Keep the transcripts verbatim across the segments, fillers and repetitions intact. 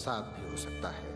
साथ भी हो सकता है।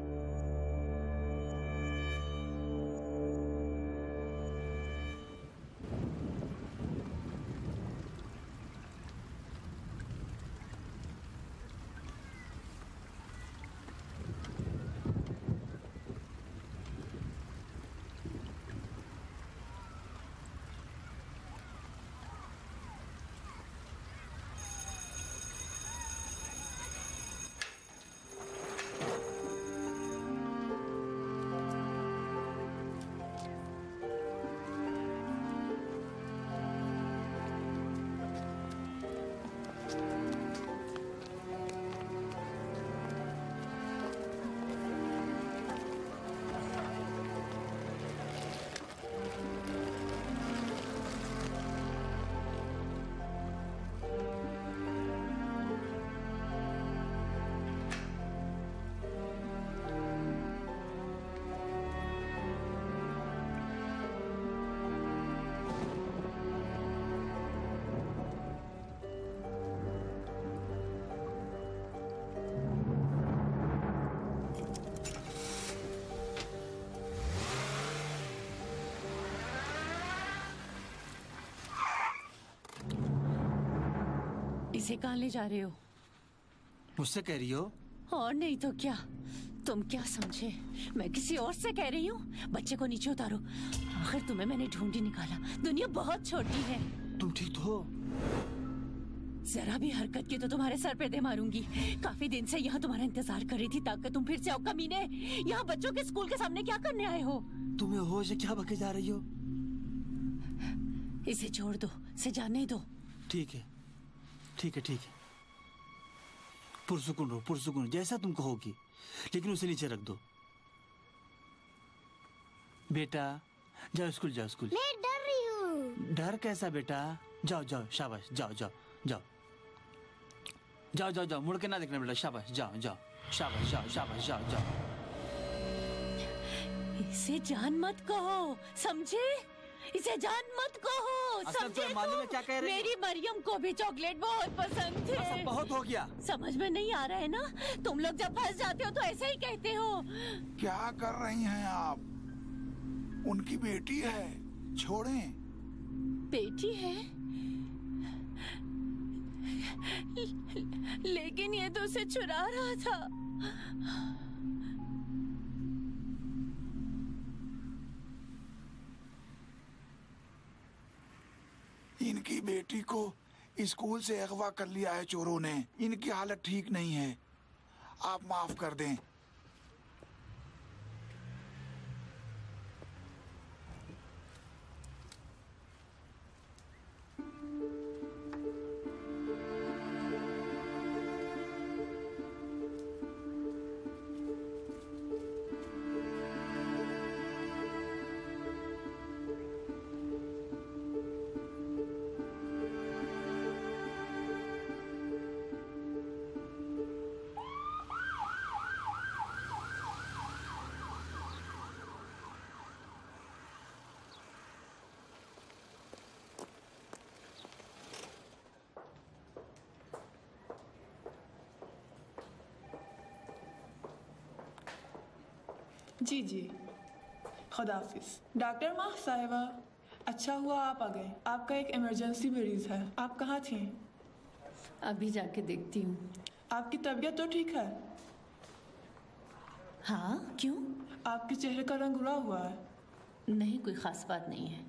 इसे कहाँ ले जा रहे हो? मुझसे कह रही हो? और नहीं तो क्या। तुम क्या समझे, मैं किसी और से कह रही हूँ? बच्चे को नीचे उतारो। आखिर तुम्हें मैंने ढूंढ ही निकाला। दुनिया बहुत छोटी है। तुम ठीक तो हो? जरा भी हरकत की तो तुम्हारे सर पे दे मारूंगी। काफी दिन से यहाँ तुम्हारा इंतजार कर रही थी ताकि तुम फिर से आओ। कमीने, यहाँ बच्चों के स्कूल के सामने क्या करने आए हो? तुम्हें होश है क्या बके जा रही हो? इसे छोड़ दो, इसे जाने दो। ठीक है ठीक है ठीक है, पुरसुकून रहो, पुरसुकून, जैसा तुम कहोगी, लेकिन उसे नीचे रख दो। बेटा जाओ स्कूल, जाओ स्कूल। मैं डर रही हूँ। डर कैसा बेटा? जाओ जाओ, शाबाश, जाओ जाओ जाओ जाओ जाओ जाओ, मुड़ के ना देखना बेटा, शाबाश, जाओ जाओ, शाबाश, जाओ शाबाश, जाओ जाओ। इसे जान मत कहो, समझे? इसे जान मत कहो, समझे? मालूम है क्या कह रही? मेरी मरियम को भी चॉकलेट बहुत पसंद थे। बहुत हो गया। समझ में नहीं आ रहा है ना? तुम लोग जब फंस जाते हो तो ऐसे ही कहते हो। क्या कर रही हैं आप? उनकी बेटी है, छोड़ें। बेटी है? लेकिन ये तो उसे चुरा रहा था। इनकी बेटी को स्कूल से अगवा कर लिया है चोरों ने। इनकी हालत ठीक नहीं है, आप माफ कर दें। जी जी, खुदा हाफिज। डॉक्टर माह साहिबा, अच्छा हुआ आप आ गए। आपका एक इमरजेंसी मरीज है। आप कहाँ थी? अभी जाके देखती हूँ। आपकी तबीयत तो ठीक है? हाँ, क्यों? आपके चेहरे का रंग उड़ा हुआ है। नहीं, कोई खास बात नहीं है।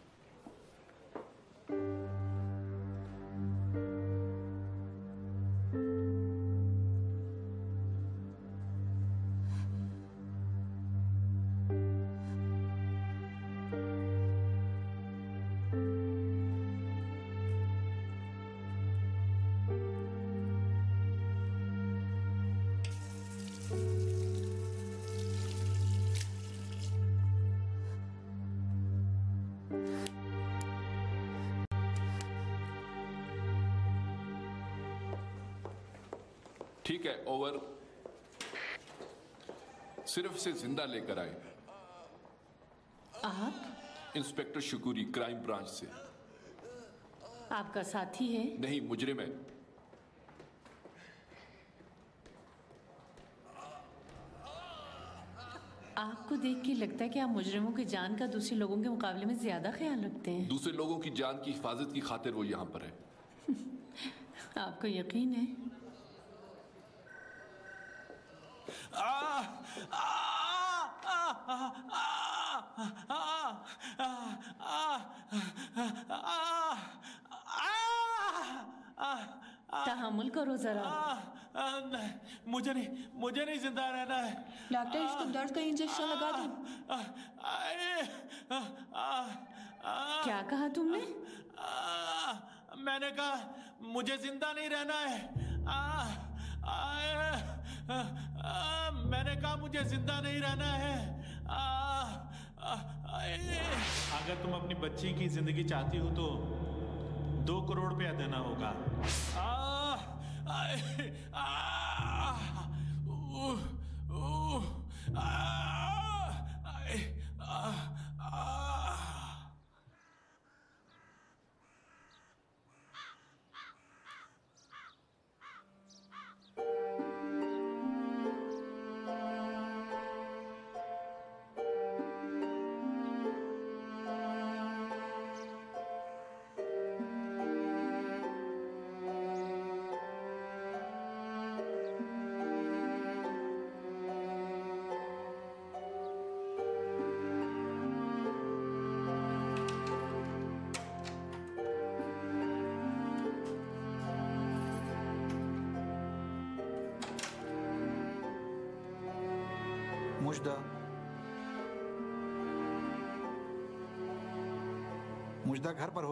ठीक है, ओवर। सिर्फ से जिंदा लेकर आए। आप? इंस्पेक्टर शुक्री, क्राइम ब्रांच से। आपका साथी है? नहीं, मुजरिम है। आपको देख के लगता है कि आप मुजरिमों की जान का दूसरे लोगों के मुकाबले में ज्यादा ख्याल रखते हैं। दूसरे लोगों की जान की हिफाजत की खातिर वो यहाँ पर है। आपको यकीन है? आ, आ, आ, आ, आ, आ, तहम्मुल करो जरा। मुझे नहीं मुझे नहीं जिंदा रहना है। डॉक्टर, इसको दर्द का इंजेक्शन लगा दूं? क्या कहा तुमने? मैंने कहा मुझे जिंदा नहीं रहना है। आ, आ, आ, आ, मैंने कहा मुझे जिंदा नहीं रहना है। आ, आ, आ, अगर तुम अपनी बच्ची की जिंदगी चाहती हो तो दो करोड़ रुपया देना होगा। आ, आ, आ, उ, उ, आ, आ, आ, मुजदा, मुजदा घर पर हो?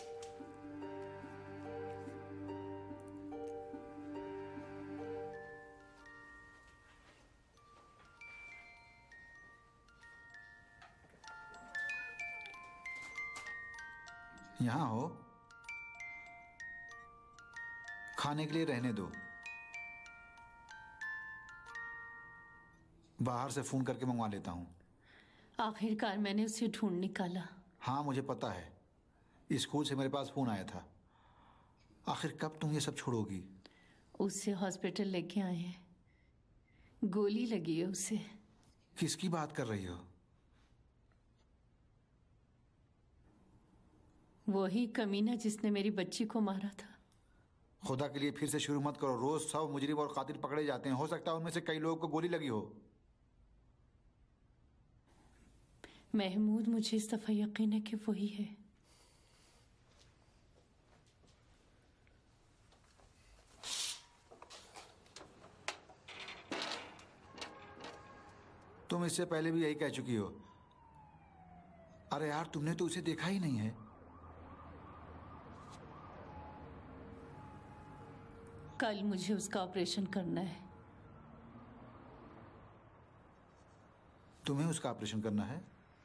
यहाँ हो? खाने के लिए रहने दो, बाहर से फोन करके मंगवा लेता हूँ। आखिरकार मैंने उसे ढूंढ निकाला। हाँ मुझे पता है, स्कूल से मेरे पास फोन आया था। आखिर कब तुम ये सब छोड़ोगी? उसे हॉस्पिटल लेके आए हैं, गोली लगी है उसे। किसकी बात कर रही हो? वही कमीना जिसने मेरी बच्ची को मारा था। खुदा के लिए फिर से शुरू मत करो। रोज सौ मुजरिम और कातिल पकड़े जाते हैं, हो सकता है उनमें से कई लोगों को गोली लगी हो। महमूद, मुझे इस दफा यकीन है कि वही है। तुम इससे पहले भी यही कह चुकी हो। अरे यार, तुमने तो उसे देखा ही नहीं है। कल मुझे उसका ऑपरेशन करना है। तुम्हें उसका ऑपरेशन करना है?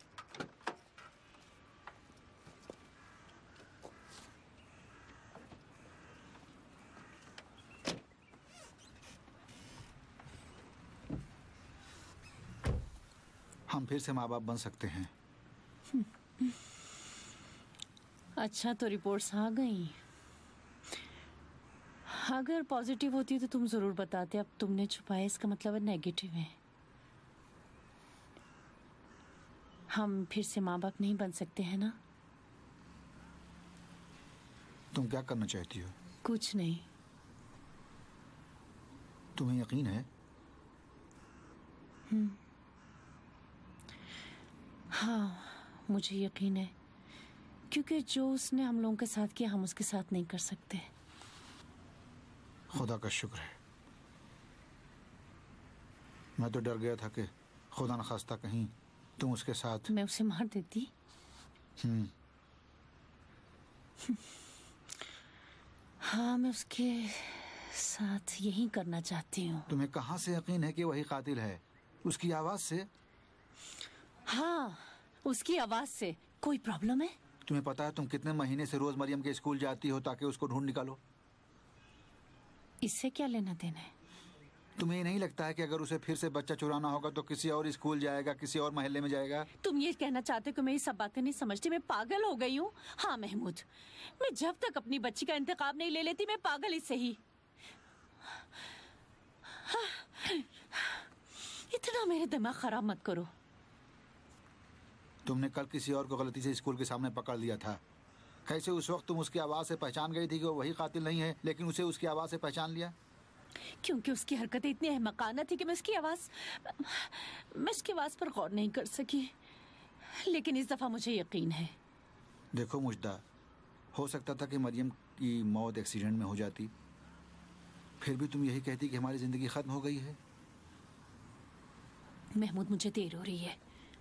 हम फिर से माँ बाप बन सकते हैं। अच्छा, तो रिपोर्ट्स आ गई। अगर पॉजिटिव होती तो तुम जरूर बताते। अब तुमने छुपाया, इसका मतलब है नेगेटिव है। हम फिर से माँ बाप नहीं बन सकते हैं ना? तुम क्या करना चाहती हो? कुछ नहीं। तुम्हें यकीन है? हम्म हाँ, मुझे यकीन है, क्योंकि जो उसने हम लोगों के साथ किया हम उसके साथ नहीं कर सकते। खुदा का शुक्र है। मैं तो डर गया था कि खुदा न खास्ता कहीं तुम उसके साथ। मैं उसे मार देती। हम्म हाँ, मैं उसके साथ यही करना चाहती हूँ। तुम्हें कहाँ से यकीन है कि वही कातिल है? उसकी आवाज से? हाँ, उसकी आवाज से। कोई प्रॉब्लम है? तुम्हें पता है तुम कितने महीने से रोज मरियम के स्कूल जाती हो ताकि उसको ढूंढ निकालो? इससे क्या लेना देना है? तुम्हें नहीं लगता है कि अगर उसे फिर से बच्चा चुराना होगा तो किसी और स्कूल जाएगा, किसी और मोहल्ले में जाएगा? तुम ये कहना चाहते हो कि मैं ये सब बातें नहीं समझती? मैं पागल हो गई हूँ? हाँ महमूद, मैं जब तक अपनी बच्ची का इंतकाम नहीं ले लेती मैं पागल ही सही। इतना हाँ, मेरे दिमाग खराब मत करो। तुमने कल किसी और को गलती से स्कूल के सामने पकड़ लिया था। कैसे उस वक्त तुम उसकी आवाज से पहचान गई थी कि वो वही कातिल नहीं है, लेकिन उसे उसकी आवाज से पहचान लिया? क्योंकि उसकी हरकतें इतनी अहमकाना थी कि मैं उसकी आवाज मैं उसकी आवाज पर गौर नहीं कर सकी। लेकिन इस दफा मुझे यकीन है। देखो मुजदा, हो सकता था कि मरियम की मौत एक्सीडेंट में हो जाती, फिर भी तुम यही कहती कि हमारी जिंदगी खत्म हो गई है। महमूद, मुझे देर हो रही है।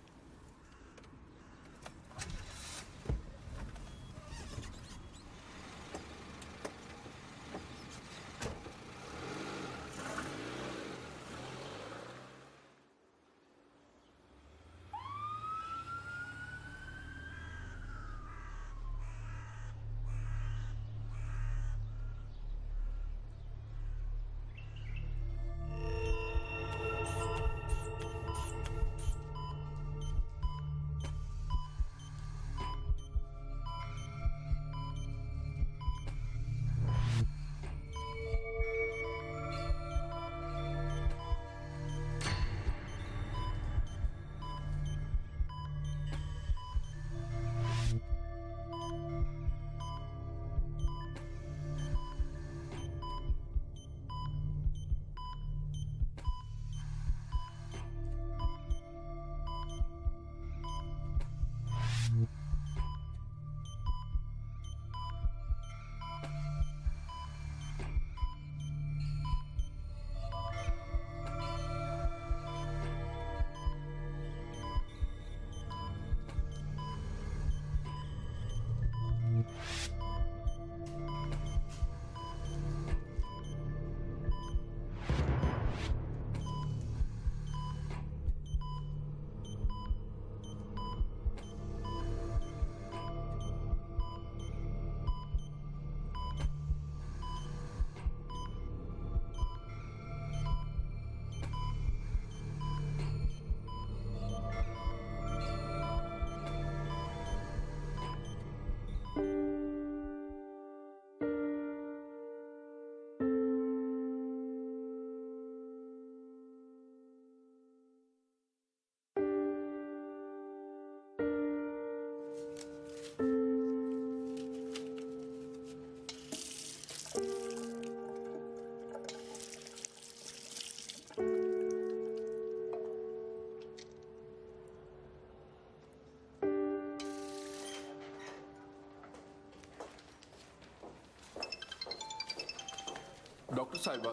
डॉक्टर साहिबा।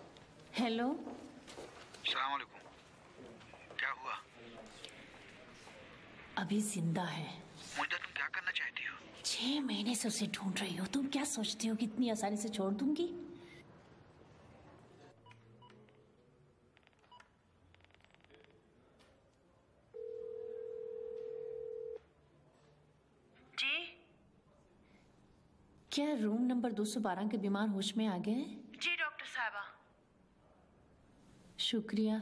हेलो। अस्सलाम वालेकुम। क्या हुआ? अभी जिंदा है। मुझे तुम क्या करना चाहती हो? छह महीने से उसे ढूंढ रही हो। तुम क्या सोचती हो कि इतनी आसानी से छोड़ दूंगी? जी क्या रूम नंबर दो सौ बारह के बीमार होश में आ गए? जी डॉक्टर साहबा। शुक्रिया।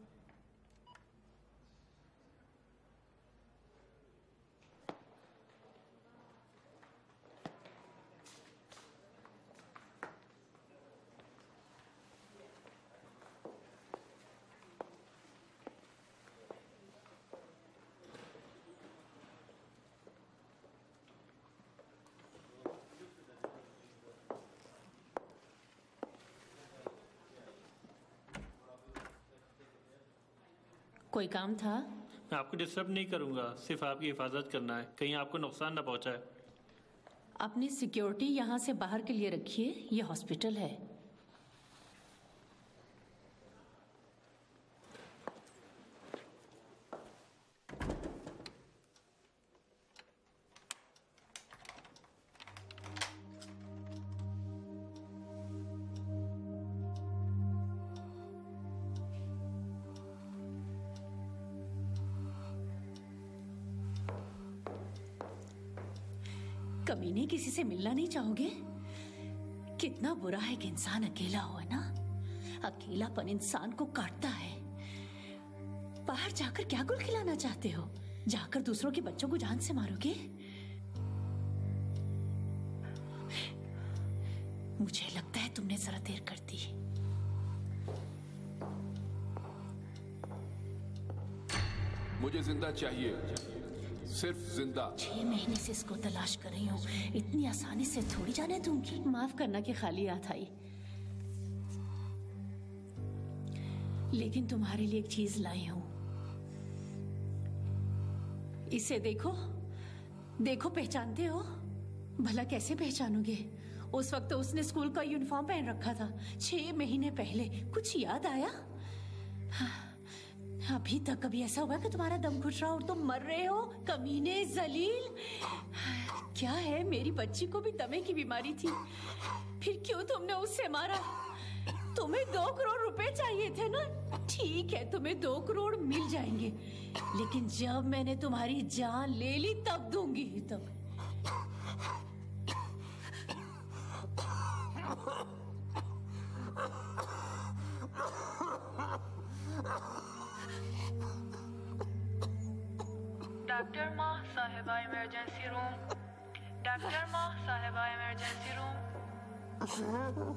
कोई काम था? मैं आपको डिस्टर्ब नहीं करूंगा, सिर्फ आपकी हिफाजत करना है, कहीं आपको नुकसान ना पहुंचाए। अपनी सिक्योरिटी यहाँ से बाहर के लिए रखिए, ये हॉस्पिटल है। कमीने, किसी से मिलना नहीं चाहोगे? कितना बुरा है कि इंसान अकेला हो, है ना? अकेलापन इंसान को काटता है। बाहर जाकर क्या गुल खिलाना चाहते हो? जाकर दूसरों के बच्चों को जान से मारोगे? मुझे लगता है तुमने जरा देर कर दी। मुझे जिंदा चाहिए, सिर्फ जिंदा। छह महीने से इसको तलाश कर रही हूँ, इतनी आसानी से थोड़ी जाने दूंगी। माफ करना कि खाली हाथ आई, लेकिन तुम्हारे लिए एक चीज लाई हूं। इसे देखो, देखो पहचानते हो? भला कैसे पहचानोगे? उस वक्त तो उसने स्कूल का यूनिफॉर्म पहन रखा था, छह महीने पहले। कुछ याद आया? अभी तक कभी ऐसा हुआ कि तुम्हारा दम घुट रहा और तुम मर रहे हो? कमीने, जलील। क्या है, मेरी बच्ची को भी दमे की बीमारी थी, फिर क्यों तुमने उससे मारा? तुम्हें दो करोड़ रुपए चाहिए थे ना? ठीक है, तुम्हें दो करोड़ मिल जाएंगे, लेकिन जब मैंने तुम्हारी जान ले ली तब दूंगी। तब डॉक्टर माँ साहिबा इमरजेंसी रूम। डॉक्टर माँ साहिबा इमरजेंसी रूम।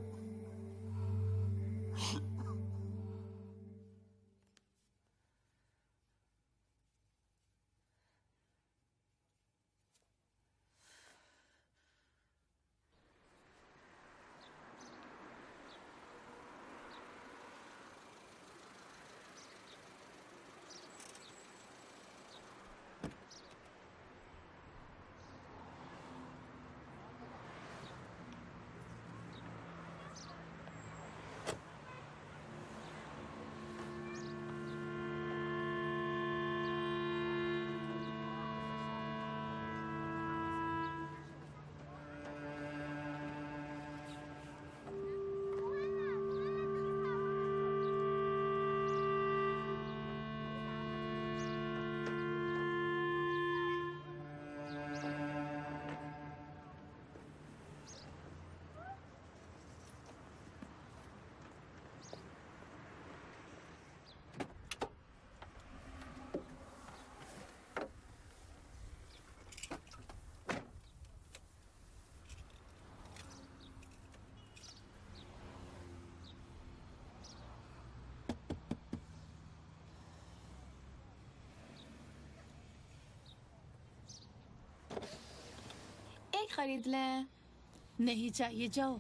खरीद लें। नहीं चाहिए, जाओ।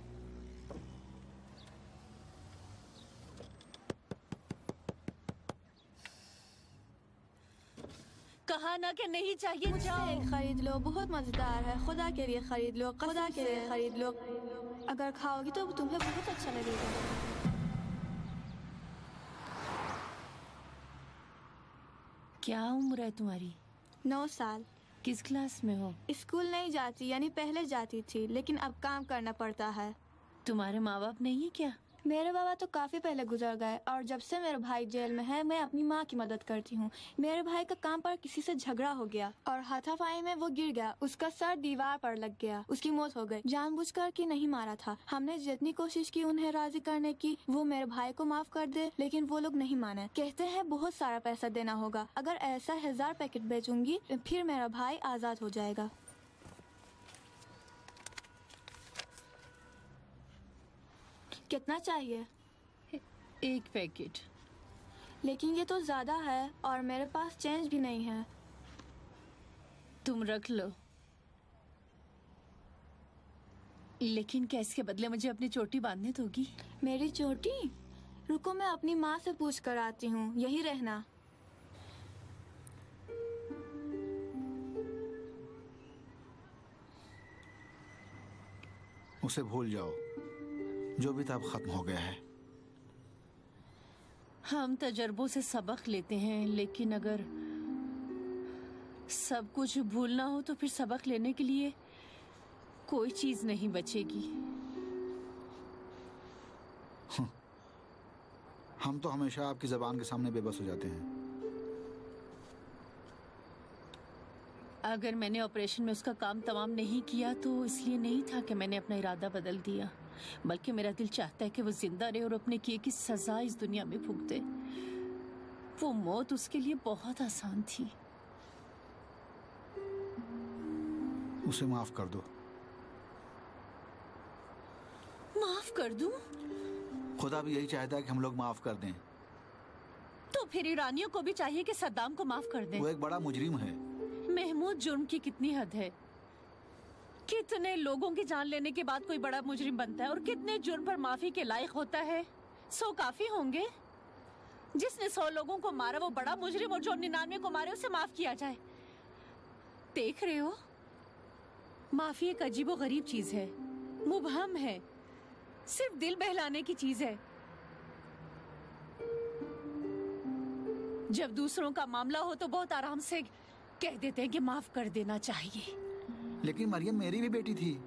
कहा ना कि नहीं चाहिए, जाओ। खरीद लो, बहुत मजेदार है। खुदा के लिए खरीद लो, खुदा के लिए खरीद लो। अगर खाओगी तो तुम्हें बहुत अच्छा लगेगा। क्या उम्र है तुम्हारी? नौ साल। किस क्लास में हो? स्कूल नहीं जाती, यानी पहले जाती थी, लेकिन अब काम करना पड़ता है। तुम्हारे माँ बाप नहीं है क्या? मेरे बाबा तो काफी पहले गुजर गए, और जब से मेरा भाई जेल में है मैं अपनी माँ की मदद करती हूँ। मेरे भाई का काम पर किसी से झगड़ा हो गया और हाथापाई में वो गिर गया, उसका सर दीवार पर लग गया, उसकी मौत हो गई। जानबूझकर कि नहीं मारा था। हमने जितनी कोशिश की उन्हें राजी करने की, वो मेरे भाई को माफ कर दे, लेकिन वो लोग नहीं माने। कहते हैं बहुत सारा पैसा देना होगा। अगर ऐसा हजार पैकेट बेचूंगी फिर मेरा भाई आजाद हो जाएगा। कितना चाहिए? एक पैकेट। लेकिन ये तो ज्यादा है और मेरे पास चेंज भी नहीं है। तुम रख लो, लेकिन क्या इसके बदले मुझे अपनी चोटी बांधने दोगी? मेरी चोटी? रुको, मैं अपनी माँ से पूछ कर आती हूँ। यही रहना। उसे भूल जाओ, जो भी था अब खत्म हो गया है। हम तजर्बों से सबक लेते हैं, लेकिन अगर सब कुछ भूलना हो तो फिर सबक लेने के लिए कोई चीज नहीं बचेगी। हम तो हमेशा आपकी जबान के सामने बेबस हो जाते हैं। अगर मैंने ऑपरेशन में उसका काम तमाम नहीं किया तो इसलिए नहीं था कि मैंने अपना इरादा बदल दिया, बल्कि मेरा दिल चाहता है कि वो जिंदा रहे और अपने किए की सजा इस दुनिया में भुगते। वो मौत उसके लिए बहुत आसान थी। उसे माफ कर दो। माफ कर दूं? खुदा भी यही चाहता है कि हम लोग माफ कर दें। तो फिर ईरानियों को भी चाहिए कि सद्दाम को माफ कर दें। वो एक बड़ा मुजरिम है। महमूद, जुर्म की कितनी हद है? कितने लोगों की जान लेने के बाद कोई बड़ा मुजरिम बनता है और कितने जुर्म पर माफी के लायक होता है? सौ काफी होंगे। जिसने सौ लोगों को मारा वो बड़ा मुजरिम, और जो निन्यानवे को मारे उसे माफ किया जाए। देख रहे हो, माफी एक अजीबो गरीब चीज है, मुबहम है, सिर्फ दिल बहलाने की चीज है। जब दूसरों का मामला हो तो बहुत आराम से कह देते हैं कि माफ कर देना चाहिए। लेकिन मरियम मेरी भी बेटी थी।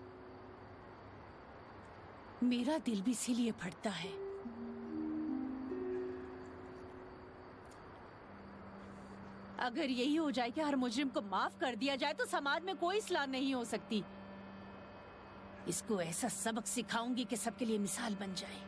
मेरा दिल भी इसीलिए फटता है। अगर यही हो जाए कि हर मुजरिम को माफ कर दिया जाए तो समाज में कोई इस्लाह नहीं हो सकती। इसको ऐसा सबक सिखाऊंगी कि सबके लिए मिसाल बन जाए।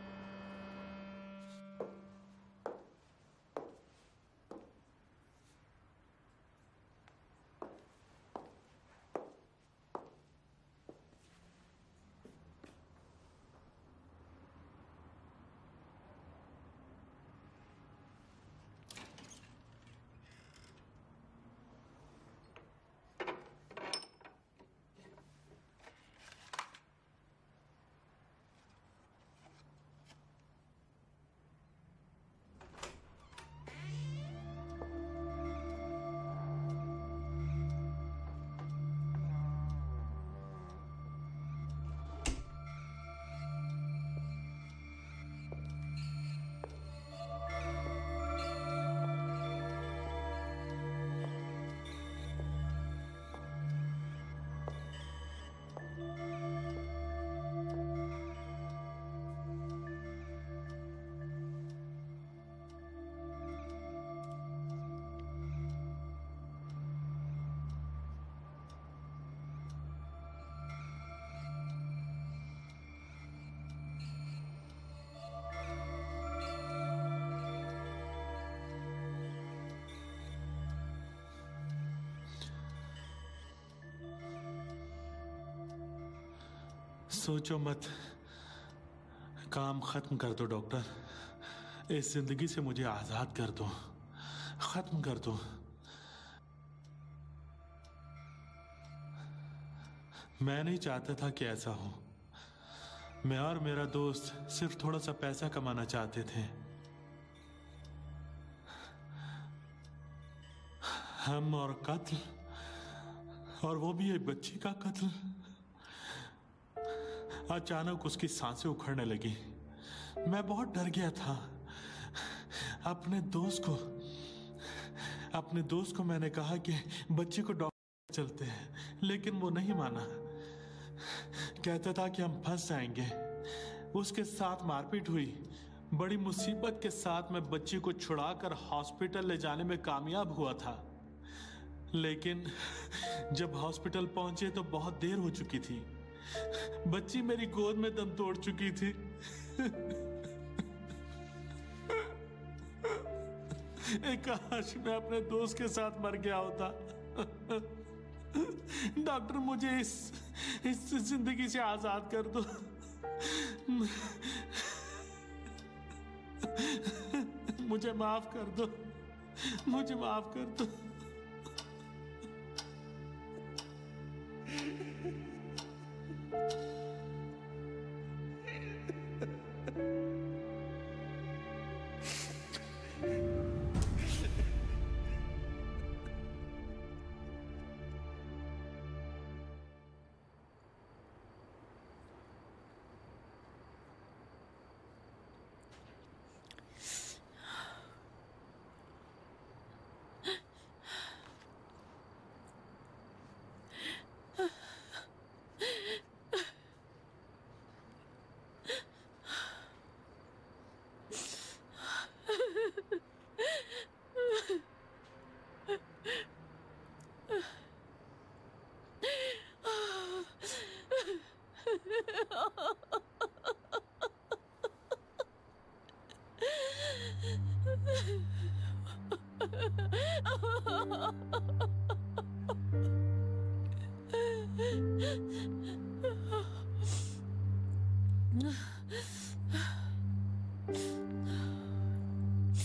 सोचो मत, काम खत्म कर दो डॉक्टर। इस जिंदगी से मुझे आजाद कर दो, खत्म कर दो। मैं नहीं चाहता था कि ऐसा हो। मैं और मेरा दोस्त सिर्फ थोड़ा सा पैसा कमाना चाहते थे। हम और कत्ल, और वो भी एक बच्ची का कत्ल। अचानक उसकी सांसें उखड़ने लगी। मैं बहुत डर गया था। अपने दोस्त को अपने दोस्त को मैंने कहा कि बच्ची को डॉक्टर चलते हैं, लेकिन वो नहीं माना। कहता था कि हम फंस जाएंगे। उसके साथ मारपीट हुई। बड़ी मुसीबत के साथ मैं बच्ची को छुड़ाकर हॉस्पिटल ले जाने में कामयाब हुआ था, लेकिन जब हॉस्पिटल पहुंचे तो बहुत देर हो चुकी थी। बच्ची मेरी गोद में दम तोड़ चुकी थी। काश मैं अपने दोस्त के साथ मर गया होता। डॉक्टर, मुझे इस इस जिंदगी से आजाद कर दो। मुझे माफ कर दो, मुझे माफ कर दो।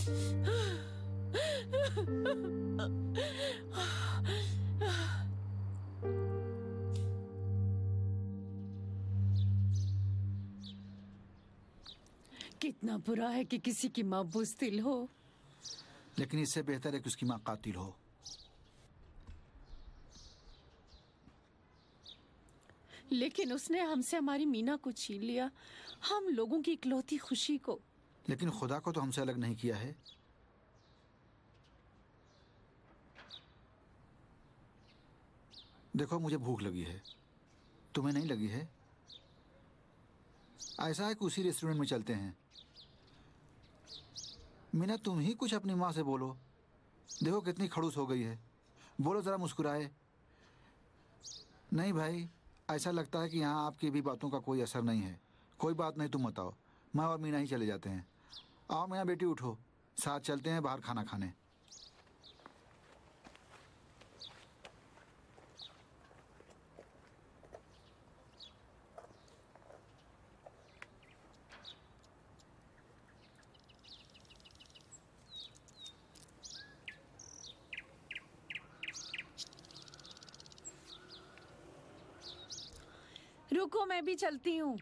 कितना बुरा है कि किसी की माँ बुज़दिल हो। लेकिन इससे बेहतर है कि उसकी माँ कातिल हो। लेकिन उसने हमसे हमारी मीना को छीन लिया, हम लोगों की इकलौती खुशी को। लेकिन खुदा को तो हमसे अलग नहीं किया है। देखो, मुझे भूख लगी है, तुम्हें नहीं लगी है? ऐसा है कि उसी रेस्टोरेंट में चलते हैं। मीना, तुम ही कुछ अपनी माँ से बोलो। देखो कितनी खड़ूस हो गई है। बोलो जरा, मुस्कुराए। नहीं भाई, ऐसा लगता है कि यहाँ आपकी भी बातों का कोई असर नहीं है। कोई बात नहीं, तुम बताओ, मैं और मीना ही चले जाते हैं। आओ मीना बेटी, उठो, साथ चलते हैं बाहर खाना खाने। रुको, मैं भी चलती हूँ।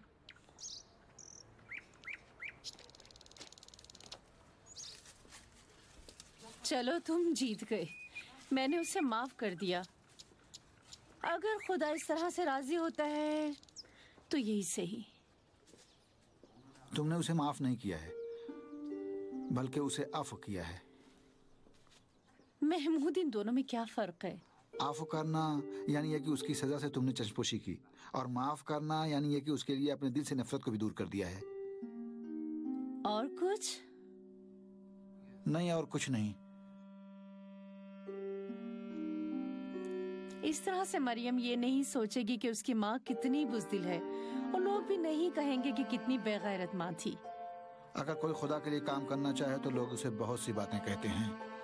चलो, तुम जीत गए। मैंने उसे माफ कर दिया। अगर खुदा इस तरह से राजी होता है तो यही सही। तुमने उसे माफ नहीं किया है, बल्कि उसे अफ़ किया है। महमूद, इन दोनों में क्या फर्क है? आफ करना यानी यह कि उसकी सजा से तुमने चश्मपोशी की, और माफ करना यानी यह कि उसके लिए अपने दिल से नफरत को भी दूर कर दिया है। और कुछ नहीं, और कुछ नहीं। इस तरह से मरियम ये नहीं सोचेगी कि उसकी माँ कितनी बुज़दिल है, और लोग भी नहीं कहेंगे कि कितनी बेगैरत माँ थी। अगर कोई खुदा के लिए काम करना चाहे तो लोग उसे बहुत सी बातें कहते हैं,